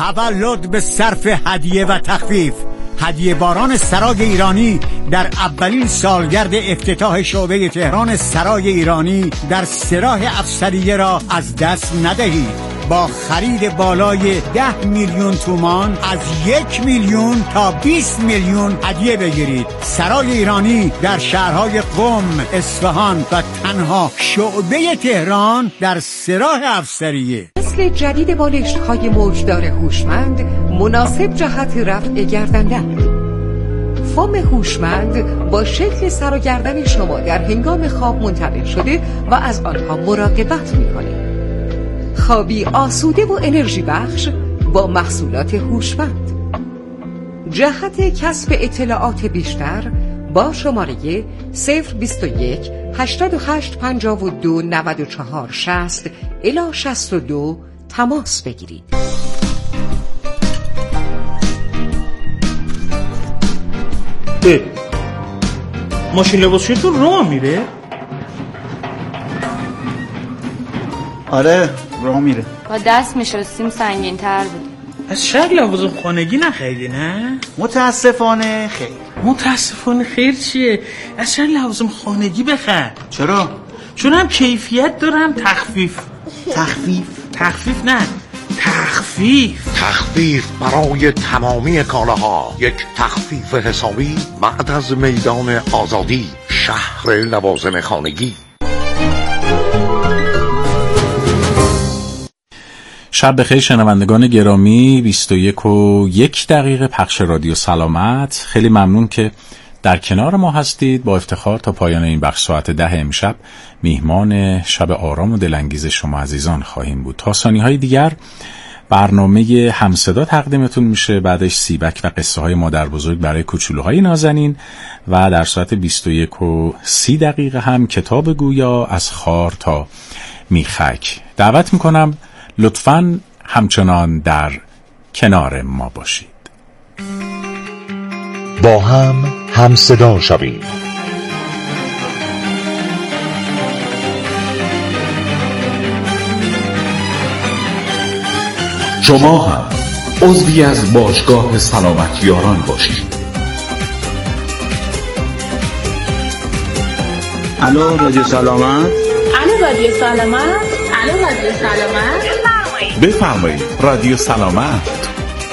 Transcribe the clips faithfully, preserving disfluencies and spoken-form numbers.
تولد به صرف هدیه و تخفیف. هدیه باران سرای ایرانی در اولین سالگرد افتتاح شعبه تهران سرای ایرانی در سراح افسریه را از دست ندهید. با خرید بالای ده میلیون تومان از یک میلیون تا بیست میلیون هدیه بگیرید. سرای ایرانی در شهرهای قم، اصفهان و تنها شعبه تهران در سراح افسریه. نسل جدید بالشت‌های موجدار هوشمند مناسب جهت رفع گردن‌درد. فوم هوشمند با شکل سر و گردن شما در هنگام خواب منتقل شده و از آنها مراقبت می‌کنه. خوابی آسوده و انرژی بخش با محصولات هوشمند. جهت کسب اطلاعات بیشتر با شماره صفر بیست و یک هشتاد و هشت پنجاه و دو نود و چهار شصت الی شصت و دو تماس بگیرید. اه. ماشین لباسشویتون راه میره؟ آره راه میره. با دست میشستیم سنگین تر بود. از شهر لوازم خانگی نخریدی نه؟ متاسفانه خیر. متاسفانه خیر چیه؟ از شهر لوازم خانگی بخر. چرا؟ چون هم کیفیت داره هم تخفیف. تخفیف؟ تخفیف نه تخفیف تخفیف برای تمامی کالاها. یک تخفیف حسابی بعد از میدان آزادی، شهر لوازم خانگی. شب بخیر شنوندگان گرامی. بیست و یک و یک دقیقه پخش رادیو سلامت. خیلی ممنون که در کنار ما هستید. با افتخار تا پایان این بخش ساعت ده امشب میهمان شب آرام و دلانگیز شما عزیزان خواهیم بود. تا ثانیه‌های دیگر برنامه همصدا تقدیمتون میشه، بعدش سیبک و قصه های مادر بزرگ برای کوچولوهای نازنین و در ساعت بیست و یک و سی دقیقه هم کتاب گویا از خار تا میخک. دعوت میکنم لطفاً همچنان در کنار ما باشید. با هم همصدا شویم. شما هم عضوی از باشگاه سلامت یاران باشید. الو رادیو سلامت. الو رادیو سلامت. الو رادیو سلامت. بفرمایید رادیو سلامت.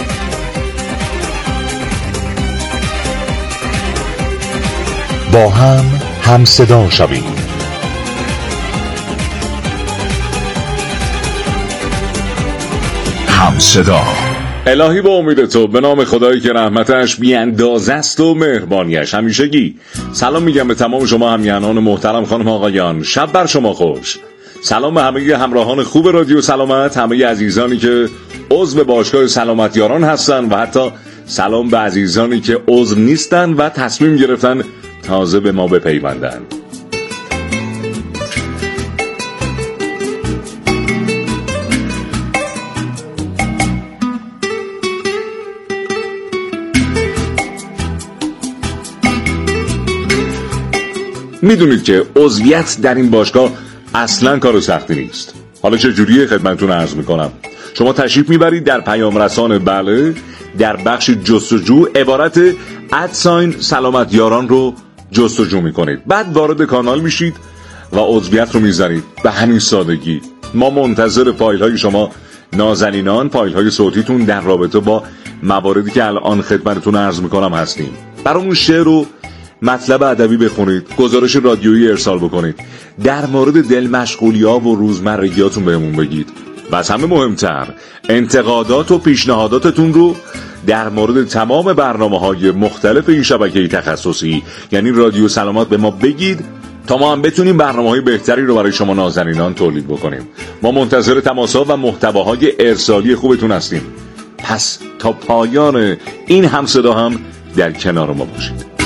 با هم همصدا شویم. همصدا. الهی با امید تو، به نام خدایی که رحمتش بی اندازه است و مهربانیش همیشگی. سلام میگم به تمام شما همیهنان محترم، خانم آقایان، شب بر شما خوش. سلام به همه همراهان خوب رادیو سلامت، همه عزیزانی که عضو باشگاه سلامت یاران هستن و حتی سلام به عزیزانی که عضو نیستن و تصمیم گرفتن تازه به ما بپیوندن. میدونید که عضویت در این باشگاه اصلا کار سختی نیست. حالا چه جوریه خدمتتون عرض میکنم. شما تشریف میبرید در پیام رسان بله، در بخش جستجو عبارت ادساین سلامت یاران رو جستجو میکنید، بعد وارد کانال میشید و عضویت رو میزنید. به همین سادگی. ما منتظر فایل های شما نازنینان، فایل های صوتیتون در رابطه با مواردی که الان خدمتتون عرض میکنم هستیم. برامون شعر و مطلب ادبی بخونید، گزارش رادیویی ارسال بکنید، در مورد دل مشغولی‌ها و روزمرگیاتون بهمون بگید و از همه مهمتر انتقادات و پیشنهاداتتون رو در مورد تمام برنامه‌های مختلف این شبکه تخصصی یعنی رادیو سلامت به ما بگید تا ما هم بتونیم برنامه‌های بهتری رو برای شما نازنینان تولید بکنیم. ما منتظر تماس‌ها و محتواهای ارسالی خوبتون هستیم. پس تا پایان این همصدا هم در کنار ما باشید.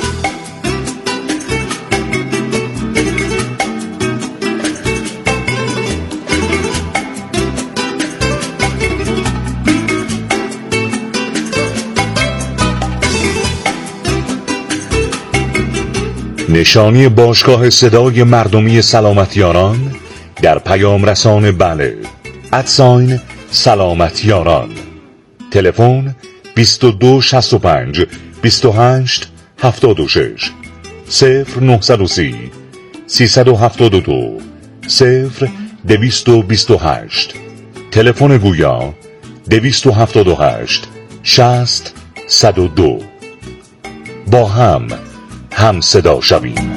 نشانی باشگاه صدای مردمی سلامت یاران در پیام رسان بله ادساین سلامت یاران. تلفن بیست و دو شصت و پنج بیست و هشت هفتاد و شش صفر نهصد و سی سیصد و هفتاد و دو صفر دویست و بیست و هشت. تلفن گویا دویست و هفتاد و هشت شصت صد و دو. با هم هم صدا شویم.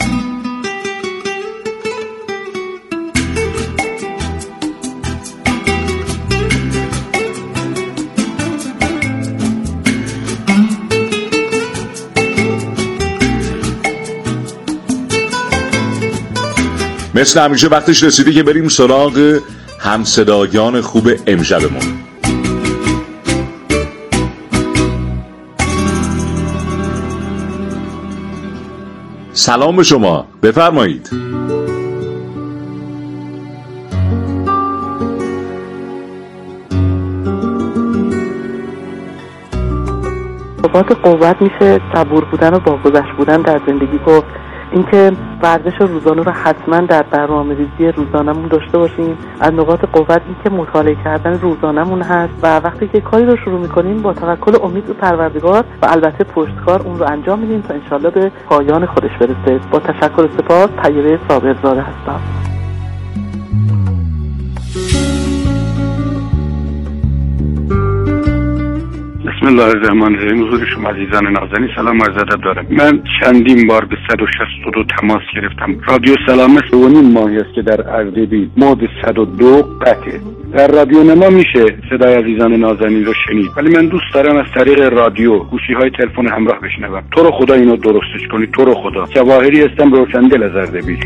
مثل همیشه وقتش رسیده که بریم سراغ همصدایان خوب امشبمون. سلام به شما، بفرمایید. نکات قوت میشه صبور بودن و باگذشت بودن در زندگی گفت. اینکه ورزش روزانه رو حتما در برنامه‌ریزی روزانمون داشته باشیم. از نقاط قوت اینکه مطالعه کردن روزانمون هست و وقتی که کاری رو شروع می‌کنیم با توکل امید به پروردگار و البته پشتکار اون رو انجام میدیم تا انشالله به پایان خودش برسه. با تشکر و سپاس، طیبه صابرزاده هستم. بسم الله الرحمن الرحیم. حضور شما عزیزان نازنین سلام عرض ادب دارم. من چندین بار به صد و شصت و دو تماس گرفتم. رادیو سلامت دو و نیم ماهی است که در اردبیل مود صد و دو قطعه. در رادیو نما میشه صدای عزیزان نازنین رو شنید، ولی من دوست دارم از طریق رادیو گوشی های تلفن همراه بشنوم. تو رو خدا اینو درستش کنی، تو رو خدا. جواهری هستم روشندل از اردبیل.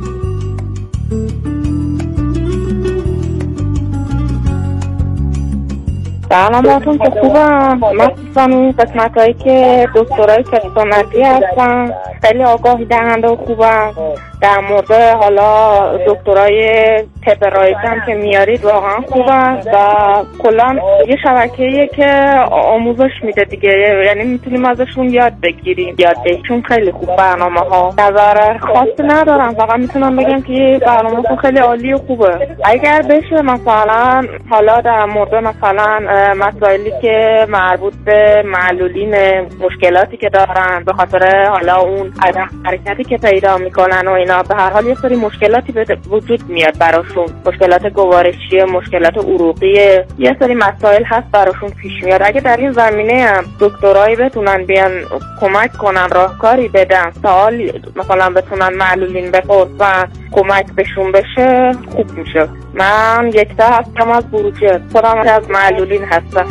سلامتون که خوبم. مخصوصا اون قسمت هایی که دکترهای سنتی هستن خیلی آگاهی دهنده و خوبم. در مورد حالا دکترهای طب رایج هم که میارید واقعا خوبن و کلا یه شبکه‌ایه که آموزش میده دیگه، یعنی میتونیم ازشون یاد بگیریم. یاد بگیریم خیلی خوب برنامه ها. نظر خاصی ندارم، فقط میتونم بگم که برنامه‌تون خیلی عالی و خوبه. اگر بشه مثلا حالا در مورد مثلا مسائلی که مربوط به معلولین، مشکلاتی که دارن به خاطر حالا اون حرکتی که پیدا میکنن و اینا، به هر حال یه سری مشکلاتی به وجود میاد براشون، مشکلات گوارشی، مشکلات عروقی، یه سری مسائل هست براشون پیش میاد. اگه در این زمینه هم دکترایی بتونن بیان کمک کنن، راهکاری بدن، سوال مثلا بتونن معلولین بپرسن، کمک بهشون بشه، خوب میشه. من یکتا هستم از بروجه، خودم از معلولین هستم.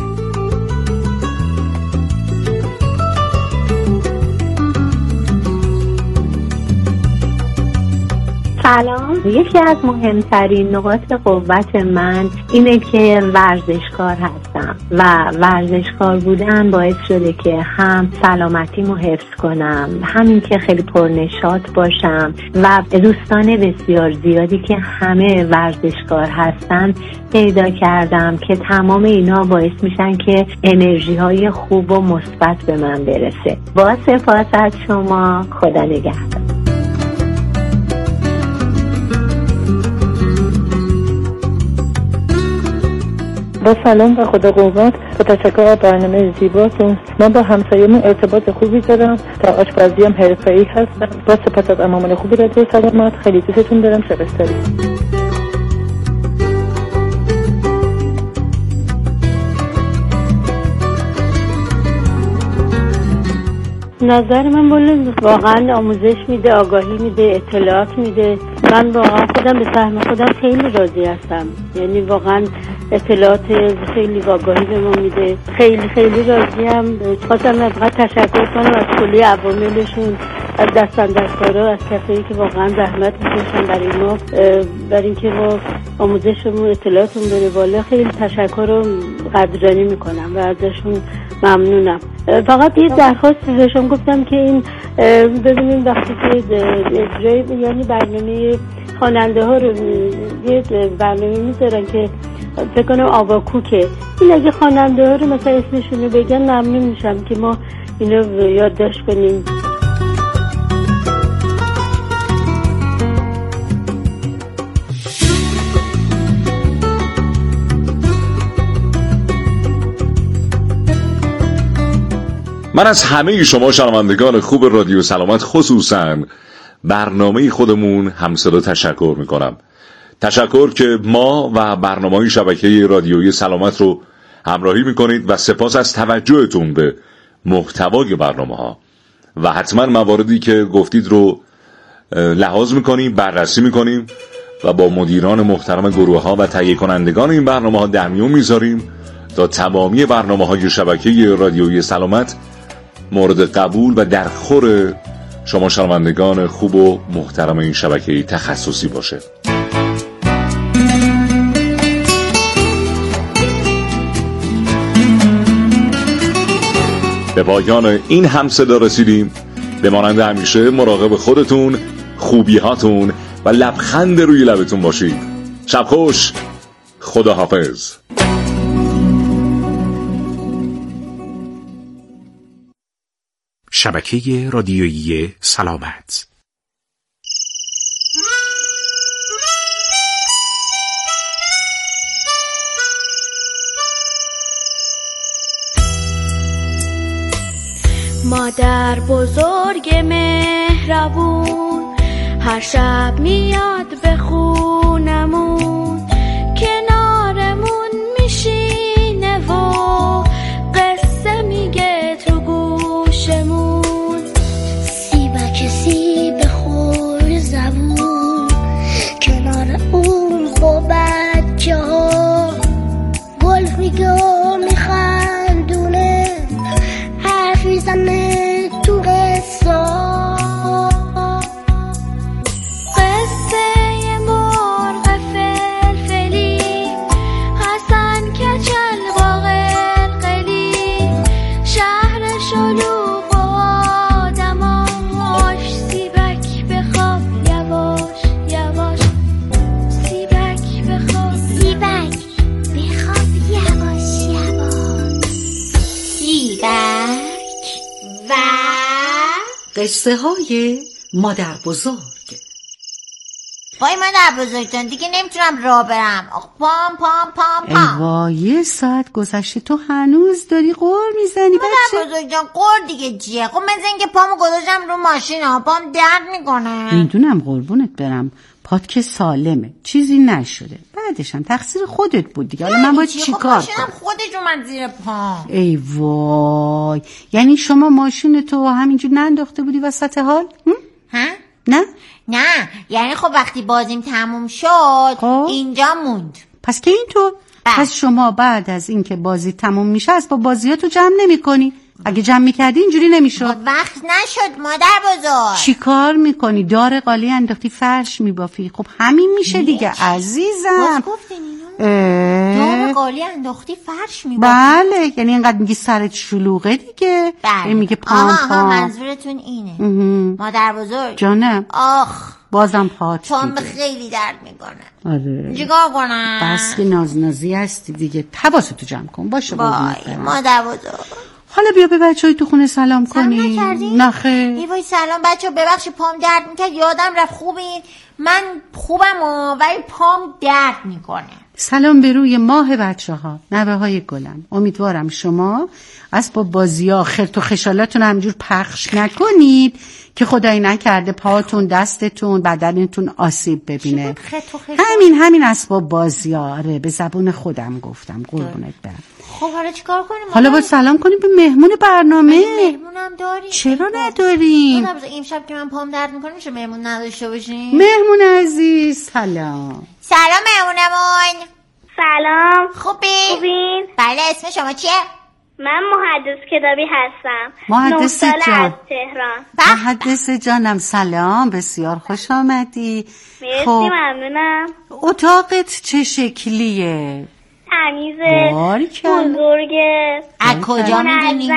سلام. یکی از مهمترین نقاط قوت من اینه که ورزشکار هستم و ورزشکار بودن باعث شده که هم سلامتیمو حفظ کنم، همین که خیلی پرنشاط باشم و دوستان بسیار زیادی که همه ورزشکار هستن پیدا کردم که تمام اینا باعث میشن که انرژی های خوب و مثبت به من برسه. با سپاس از شما، خدا نگهدار. با سلام و خدا قوت، با تشکر از برنامه زیباتون. من با همسایه‌مون ارتباط خوبی دارم، در آشپزی هم حرفه‌ای هستم. با سپاس از عمامل خوبی رادیو سلامت، خیلی دوستتون دارم. شب بخیر. نظر من بله واقعا آموزش میده، آگاهی میده، اطلاعات میده. من واقعا خودم به سهم خودم خیلی راضی هستم، یعنی واقعا اطلاعات خیلی آگاهی به ما میده. خیلی خیلی راضیم. خواستم از فقط تشکر کنم از کلی عواملشون، از دستاندرکارا، از کسایی که واقعا زحمت میکشن برای ما، برای اینکه ما آموزشمون، اطلاعاتمون بره بالا. خیلی تشکر و قدردانی میکنم و ازشون ممنونم. فقط یه درخواست بهشون گفتم که این ببینیم وقتی که اجرای یعنی برنامه خواننده ها رو یه برنامه میذارن که فکر کنم آواکوکه، این اگه خواننده ها رو مثلا اسمشون رو بگن ممنون میشم که ما اینو یادداشت کنیم. من از همه شما شنوندگان خوب رادیو سلامت، خصوصاً برنامه خودمون همصدا تشکر میکنم. تشکر که ما و برنامه‌های شبکه رادیویی سلامت رو همراهی میکنید و سپاس از توجهتون به محتوای برنامه‌ها و حتما مواردی که گفتید رو لحاظ میکنیم، بررسی میکنیم و با مدیران محترم گروه ها و تهیه کنندگان این برنامه ها در میون میذاریم تا تمامی برنامه های شبکه رادیویی سلامت مورد قبول و در خور شما شنوندگان خوب و محترم این شبکه تخصصی باشه. به پایان این همصدا رسیدیم. به مانند همیشه مراقب خودتون، خوبی هاتون و لبخند روی لبتون باشید. شب خوش، خداحافظ. شبکه رادیویی سلامت. مادر بزرگ مهربون هر شب میاد به خونمون، کنارمون میشینه و قصه میگه تو گوشمون. سیبک سیب خور زبون کنار اون با بچه ها، گلف میگه و میخندونه، حرف میزنه تو قصه. قصه های مادر بزرگ. وای مادر بزرگتون دیگه نمیتونم راه برم. آخ پام پام پام پام. ای وای یه ساعت گذشته تو هنوز داری قور میزنی بچه؟ مادر بزرگتون قور دیگه چیه؟ خب مثل اینکه پامو گذاشتم رو ماشین ها، پام درد میکنه. میدونم قربونت برم، پات که سالمه، چیزی نشده، بعدش هم تقصیر خودت بود دیگه. حالا من باید چیکار کنم؟ خودش اومد زیر پام. ای وای، یعنی شما ماشین تو همینجور ننداخته بودی وسط حال؟ ها؟ نه؟ نه، یعنی خب وقتی بازیم تموم شد خب؟ اینجا موند. پس که اینطور؟ پس شما بعد از اینکه بازی تموم میشه از با بازیاتو جمع نمی کنی؟ اگه جمع میکردی اینجوری نمیشد. وقت نشد مادر بزرگ. چی کار میکنی؟ دار قالی انداختی فرش میبافی. خب همین میشه دیگه عزیزم. باز گفتین اینو؟ دار قالی انداختی فرش میبافی؟ بله، یعنی اینقدر میگی سرت شلوغه دیگه. بله. میگه پام پام. آها منظورتون اینه. مادر بزرگ جانم. آخ بازم پات پام خیلی درد میکنه. آره. چیکار کنم؟ بس که نازنازی هستی دیگه، حواستو جمع کن باشه. وای مادر بزرگ. حالا بیا به بچه‌های تو خونه سلام کنی. سلام نکردی؟ نه خیر. ای وای سلام بچه‌ها، ببخشید پام درد میکنه، یادم رفت. خوبین؟ من خوبم و ولی پام درد میکنه. سلام به روی ماه بچه‌ها، نوه‌های گلم. امیدوارم شما اسباب بازی‌ها خرت و خشالاتون همجور پخش نکنید که خدای نکرده پاتون، دستتون، بدنتون آسیب ببینه. همین همین اسباب بازی‌ها. آره به زبون خودم گفتم، قربونت برم. خب حالا چیکار کنیم؟ حالا باید سلام کنیم به مهمون برنامه. مهمونم داریم. چرا نداریم؟ این شب که من پام درد میکنه میشه مهمون نداشته باشیم؟ مهمون عزیز سلام. سلام مهمونمون. سلام. خوبی؟ خوبین؟ بله اسم شما چیه؟ من محدث کتابی هستم. محدث جان. از تهران. محدث جانم سلام، بسیار خوش آمدی. مرسی خب. ممنونم. اتاقت چه شکلیه؟ تمیزه، بزرگه. از کجا میدونی؟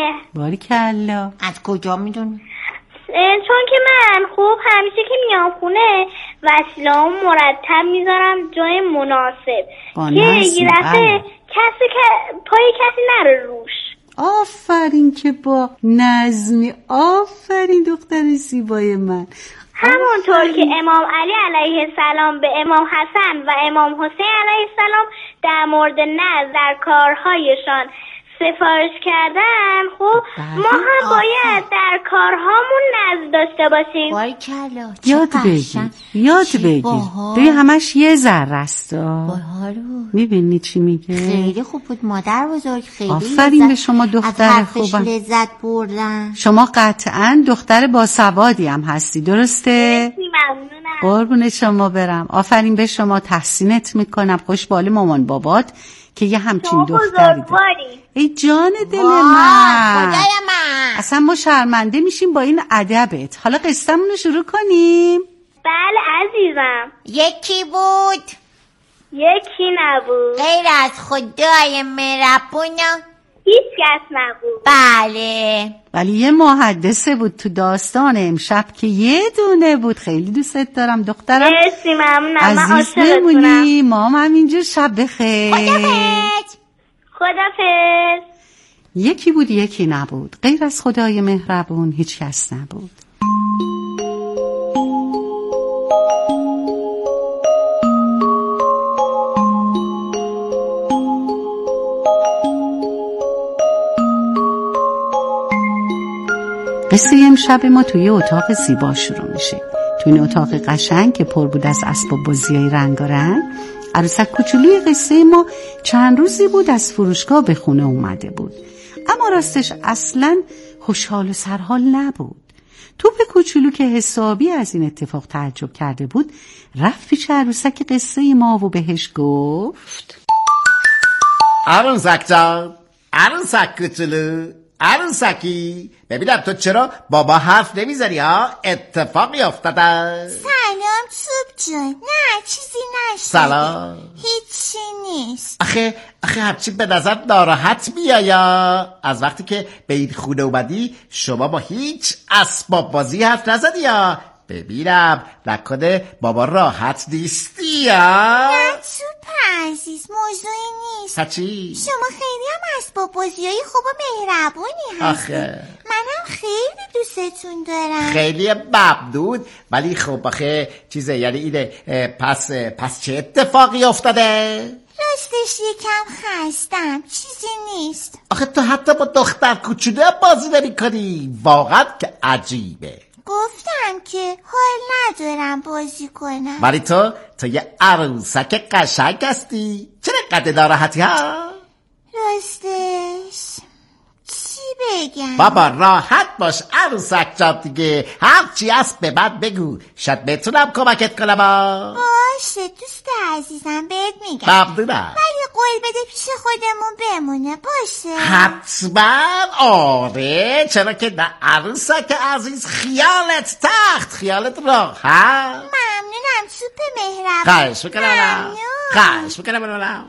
باریکلا. از کجا میدونی؟ چون که من خوب همیشه که میام خونه وسیله‌ام مرتب میذارم جای مناسب که یه دفعه کسی که پای کسی نره روش. آفرین که با نظمی، آفرین دختر زیبای من. همونطور که امام علی علیه السلام به امام حسن و امام حسین علیه السلام در مورد نظر در کارهایشان سفارش کردن، خب ما هم باید در کارهامون نظم داشته باشیم. باریکلا، یاد بگیر یاد بگیر دوی همش یه ذره است. میبینی چی میگه؟ خیلی خوب بود مادر بزرگ، خیلی آفرین به شما دختر خوبم. لذت بردن. شما قطعا دختر باسوادی هم هستی، درسته؟ ممنونم. قربون شما برم. آفرین به شما، تحسینت میکنم. خوشبال مامان بابات که یه همچین دختری داره. ای جان دل من، خدای من، اصلا ما شرمنده میشیم با این ادبت. حالا قصه‌مون رو شروع کنیم. بله عزیزم. یکی بود یکی نبود غیر از خدای مهربون هیچ کس نبود. بله ولی یه محدثه بود تو داستان امشب که یه دونه بود. خیلی دوست دارم دخترم. مرسی ممنونم. عزیز بمونی. ما هم همینجور. شب بخیر. خدافظ. خدافظ. یکی بود یکی نبود غیر از خدای مهربون هیچ کس نبود. قصه امشب ما توی اتاق زیبا شروع میشه. توی این اتاق قشنگ که پر بود از اسباب بازیای رنگارنگ، عروسک کوچولوی قصه ما چند روزی بود از فروشگاه به خونه اومده بود، اما راستش اصلاً خوشحال و سرحال نبود. توپ کوچولو که حسابی از این اتفاق تعجب کرده بود رفت پیش عروسک قصه ما و بهش گفت: عروسک جان، عروسک کوچولو، عروسکی، ببینم تو چرا بابا حرف نمیزنی ها؟ اتفاقی افتاده. سلام توپ جون. نه چیزی نشده. سلام. هیچی نیست. آخه آخه همچین به نظر ناراحت میایا از وقتی که به این خونه اومدی شما با هیچ اسباب بازی حرف نزدی یا؟ ببینم نکنه بابا راحت نیستی یا؟ نه توپ عزیز، موضوعی نیست. چی؟ شما خیلی هم اسباب بازیای خوب و مهربونی هستی. آخه منم خیلی دوستتون دارم. خیلی ممنون. ولی خب آخه چیزه، یعنی اینه، پس پس چه اتفاقی افتاده؟ راستش یکم خستم، چیزی نیست. آخه تو حتی با دختر کوچولو بازی نمی کنی. واقعا که عجیبه. گفتم که حال ندارم بازی کنم. ولی تو تو یه عروسک قشنگ هستی. چرا قد ناراحتی ها؟ راستش چی بگم؟ بابا راحت باش عروسک جان دیگه. هرچی هست به من بگو، شاید بتونم کمکت کنم. باشه دوست عزیزم بهت میگم. ممنونم. ولی قول بده پیش خودمون بمونه. باشه حتما. آره چرا که نه عروسک عزیز. خیالت تخت، خیالت راحت. ممنونم توپ مهربون. خواهش میکنم. خواهش میکنم.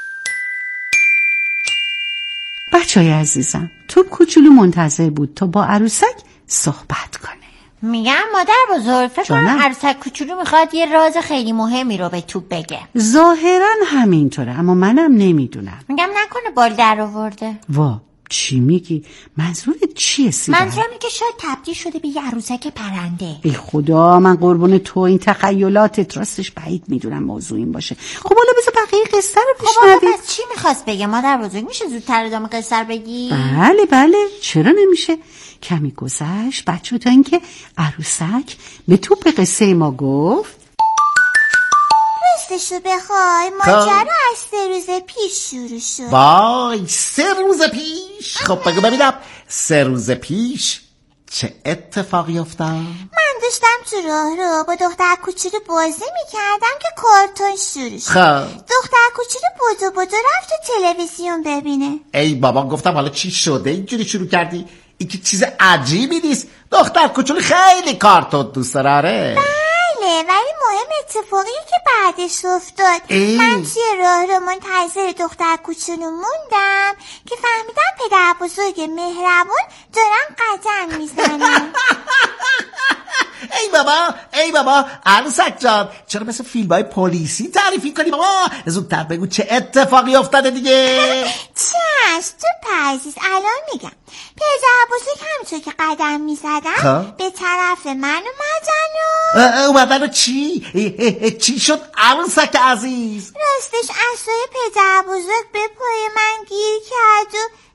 بچه های عزیزم، توپ کوچولو منتظر بود تا با عروسک صحبت کنه. میگم مادر بزرگ، فکر کنم عروسک کوچولو میخواد یه راز خیلی مهمی رو به توپ بگه. ظاهرا همینطوره، اما منم نمیدونم. میگم نکنه بال در آورده. وا چی میگی؟ منظورت چیه سیدن؟ منظورم اینه که شاید تبدیل شده به یه عروسک پرنده. ای خدا، من قربون تو این تخیلاتت. راستش بعید میدونم موضوع این باشه. خب حالا بذار بقیه قصه رو بشنویم. خب پس چی میخواست بگه مادر بزرگ؟ میشه زودتر ادامه قصه رو بگی؟ بله بله، چرا نمیشه. کمی گذشت بچه تا اینکه عروسک به توپ قصه ما گفت: راستشو بخوای ماجرا از سه روز پیش شروع شد. وای سه روز پیش؟ خب بگو ببینم سه روز پیش چه اتفاقی افتاد؟ من داشتم تو راه رو با دختر کوچولو بازی میکردم که کارتون شروع شد. خب دختر کوچولو بودو بودو رفت تو تلویزیون ببینه. ای بابا، گفتم حالا چی شده اینجوری شروع کردی؟ این که چیز عجیبی نیست. دختر کوچولو خیلی کارتون دوست داره. بله، ولی مهم اتفاقی که بعدش افتاد. ای. من توی راه رو منتظر دختر کوچولو موندم که فهمیدم پدر بزرگ مهربون دارن قدم میزنن. ای بابا ای بابا عروسک جان، چرا مثل فیلم های پلیسی تعریفی کنی؟ بابا زودتر بگو چه اتفاقی افتاده دیگه. چشم تو عزیز، الان میگم. پدر بزرگ همونطور که قدم میزدن به طرف من اومدن و اومدن و چی؟ چی شد عروسک عزیز؟ راستش عصای پدر بزرگ به پای من گیر کرد و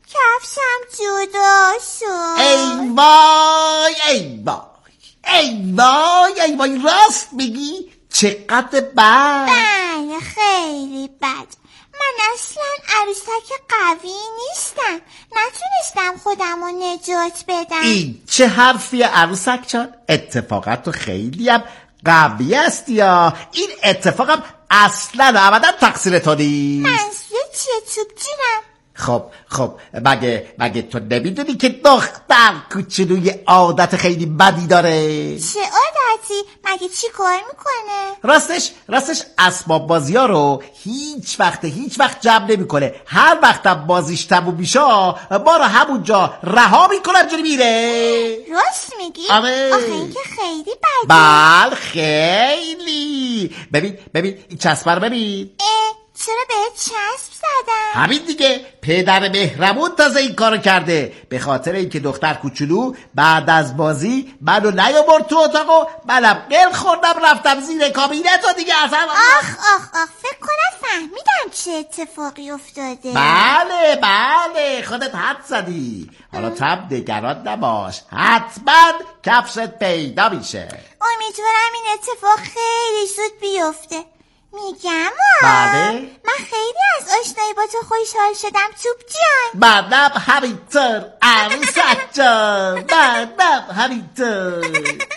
کفشم جدا شد. ای وای ای وای ای وای ای وای راست میگی؟ چقدر بد؟ بله خیلی بد. من اصلا عروسک قوی نیستم، نتونستم خودم رو نجات بدم. این چه حرفی عروسک جان؟ اتفاقا تو خیلی هم قوی هستی یا این اتفاقم اصلا ابدا تقصیر تو نیست. منظور چیه چوب جونم؟ خب خب مگه مگه تو نمیدونی که دختر کوچولوی عادت خیلی بدی داره؟ چه عادتی؟ مگه چی کار میکنه؟ راستش راستش اسباب بازی ها رو هیچ وقت هیچ وقت جمع نمیکنه. هر وقت بازیش تموم میشه ما رو همونجا رها میکنه جوری میره. راست میگی؟ آره. آخه این که خیلی بده. بله خیلی. ببین ببین این چسبه رو ببین. اه چرا بهت چسب زدم؟ همین دیگه، پدر مهربون تازه این کارو کرده. به خاطر اینکه دختر کوچولو بعد از بازی منو نیاورد تو اتاقو، منم قل خوردم رفتم زیر کابینت و دیگه اصلا. آخ آخ آخ فکر کنم فهمیدم چه اتفاقی افتاده. بله بله خودت حد زدی. حالا تب نگران نباش، حتما کفشت پیدا میشه. امیدوارم این اتفاق خیلی زود بیفته. میگم بله من خیلی از آشنایی با تو خوشحال شدم چوب جان. منم همینطور عروسک جان، منم همینطور.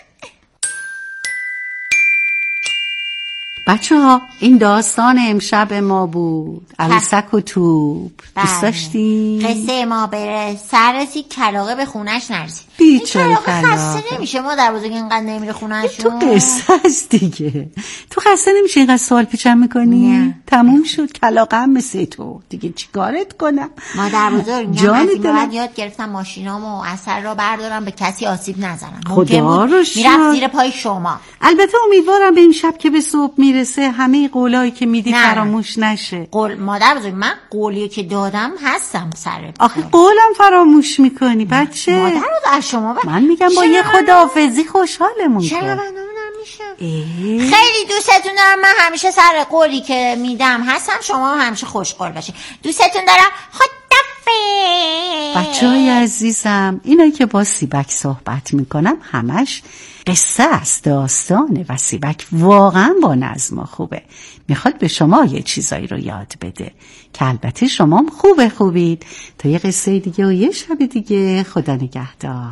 بچه ها این داستان امشب ما بود، عروسک و توپ. دوست داشتی؟ قصه ما بره سر رسید کلاغه به خونش نرسید. بیچاره کلاغه خسته نمیشه؟ ما در بزرگ اینقدر نمیره خونهشون. تو قصه هست دیگه. تو خسته نمیشه اینقدر سوال پیچم میکنی؟ نه. تموم شد. کلاغه هم مثل تو دیگه چیکارت کنم؟ ما در بزرگ جان بعد یاد گرفتم ماشینامو اثر را بردارم به کسی آسیب نزنم. خدا رو شکر میرفت زیر پای شما. البته امیدوارم به این شب که به صبح میرسه همه قولایی که میدی فراموش نشه. قول مادر بزرگ من قولی که دادم هستم سر. آخه قولم فراموش میکنی بچه. مادر رو در شما بر... من میگم با یه خداحافظی خوشحالمون کن. چرا خیلی دوستتون دارم. من همیشه سر قولی که میدم هستم، شما همیشه خوشقول باشین. دوستتون دارم. خدافظ. بچه های عزیزم اینایی که با سیبک صحبت میکنم همش قصه است، داستانه و سیبک واقعا با نظم خوبه. میخواد به شما یه چیزایی رو یاد بده که البته شما هم خوبه خوبید. تا یه قصه دیگه و یه شب دیگه، خدا نگهدار.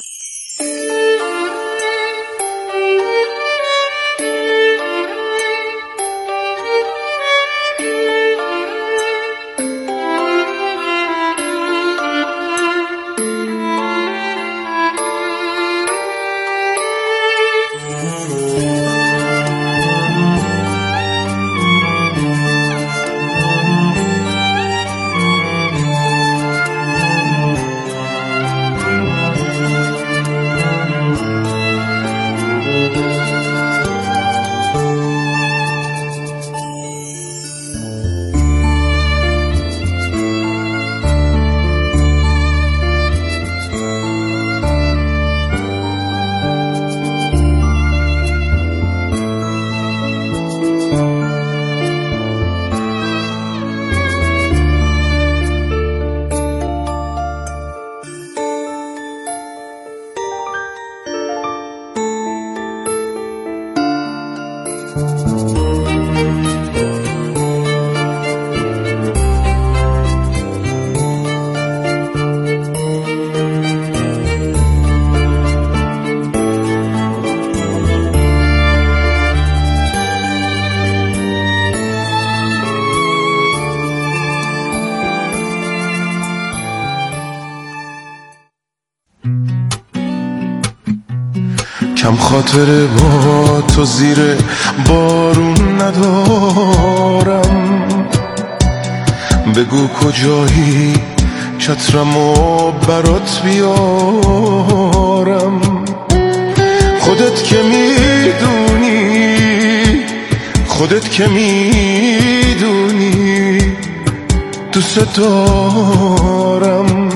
کم خاطر با تو زیر بارون ندارم، بگو کجایی چترمو برات بیارم. خودت که میدونی خودت که میدونی دوست دارم.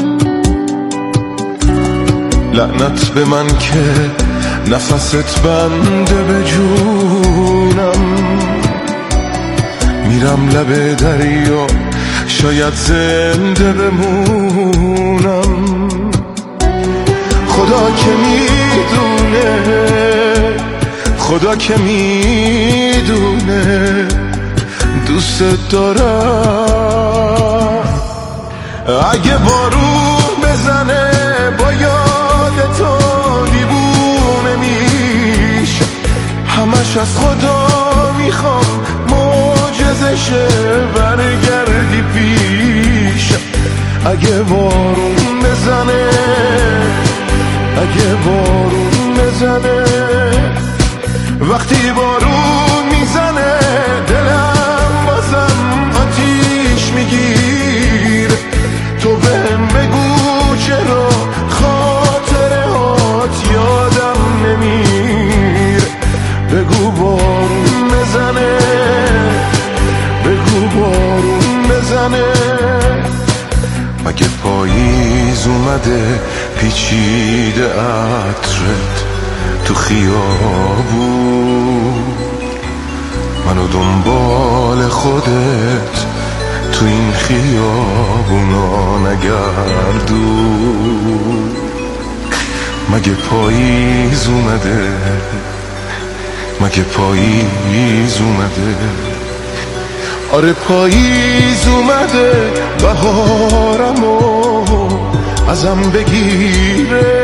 لعنت به من که نفست بنده به جونم، میرم لب دریا شاید زنده بمونم. خدا که میدونه، خدا که میدونه دوست دارم. اگه بارون بزنه با یاد تو دیوونه میشه، همش از خدا میخوام معجزشه برگردی پیش. اگه بارون بزنه، اگه بارون بزنه، وقتی بارون میزنه دلم بازم آتیش میگیره. تو بهم بگو چرا خاطره هات یادم نمیره. بگو بارون بزنه، بگو بارون بزنه. مگه پاییز اومده پیچیده عطرت تو خیابون، منو دنبال خودت تو این خیابونا نگردون. مگه پاییز اومده، مگه پاییز اومده. آره پاییز اومده بهارمو ازم بگیره،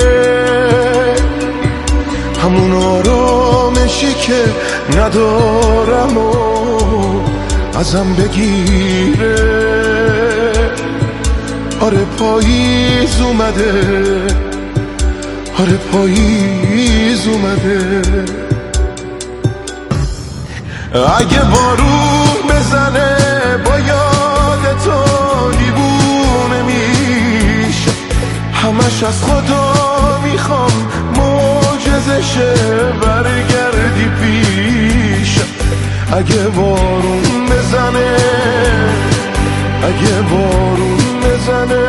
همون آرامشی که ندارم و ازم بگیره. آره پاییز اومده، آره پاییز اومده. اگه بارون بزنه با یاد تو دیوونه میشه، همش از خدا میخوام معجزشه برگردی پیش. اگه بارون بزنه، اگه بارون بزنه،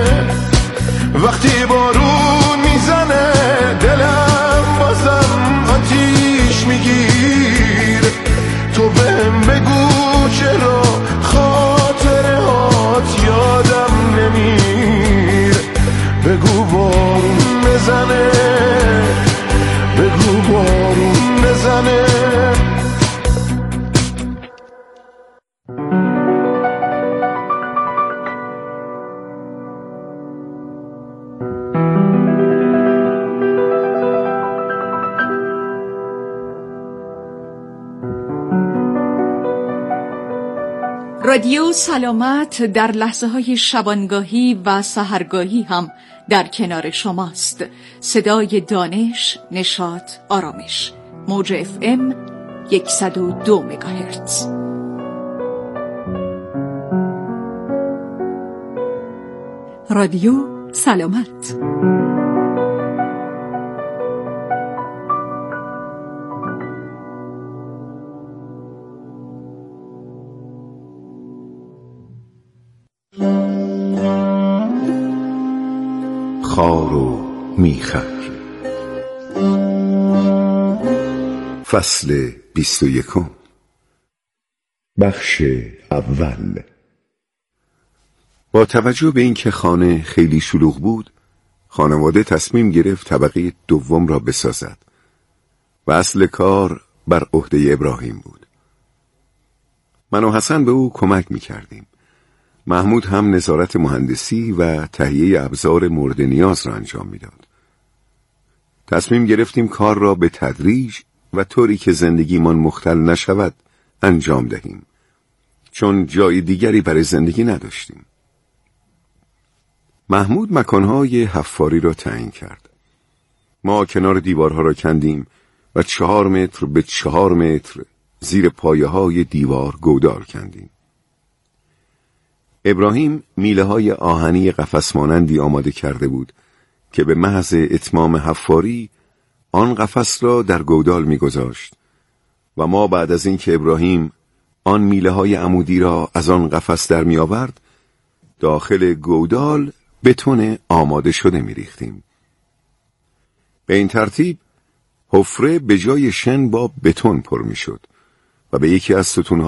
وقتی بارون میزنه دلم بازم آتیش میگیره. تو بهم بگو چرا خاطره هات یادم نمیره. بگو بارون بزنه، بگو بارون بزنه. رادیو سلامت در لحظه های شبانگاهی و سحرگاهی هم در کنار شماست. صدای دانش، نشاط، آرامش. موج اف ام صد و دو مگاهرتز. رادیو سلامت. خار و میخک. فصل بیست و یکم. بخش اول. با توجه به اینکه خانه خیلی شلوغ بود، خانواده تصمیم گرفت طبقه دوم را بسازد و اصل کار بر عهده ابراهیم بود. من و حسن به او کمک می‌کردیم. محمود هم نظارت مهندسی و تهیه ابزار مورد نیاز را انجام میداد. تصمیم گرفتیم کار را به تدریج و طوری که زندگیمان مختل نشود انجام دهیم، چون جای دیگری برای زندگی نداشتیم. محمود مکانهای حفاری را تعیین کرد. ما کنار دیوارها را کندیم و چهار متر به چهار متر زیر پایه های دیوار گودال کندیم. ابراهیم میله های آهنی قفس مانندی آماده کرده بود که به محض اتمام حفاری آن قفس را در گودال می‌گذاشت و ما بعد از اینکه ابراهیم آن میله های عمودی را از آن قفس در می آورد، داخل گودال بتون آماده شده می ریختیم. به این ترتیب حفره به جای شن با بتون پر می شد و به یکی از ستون‌های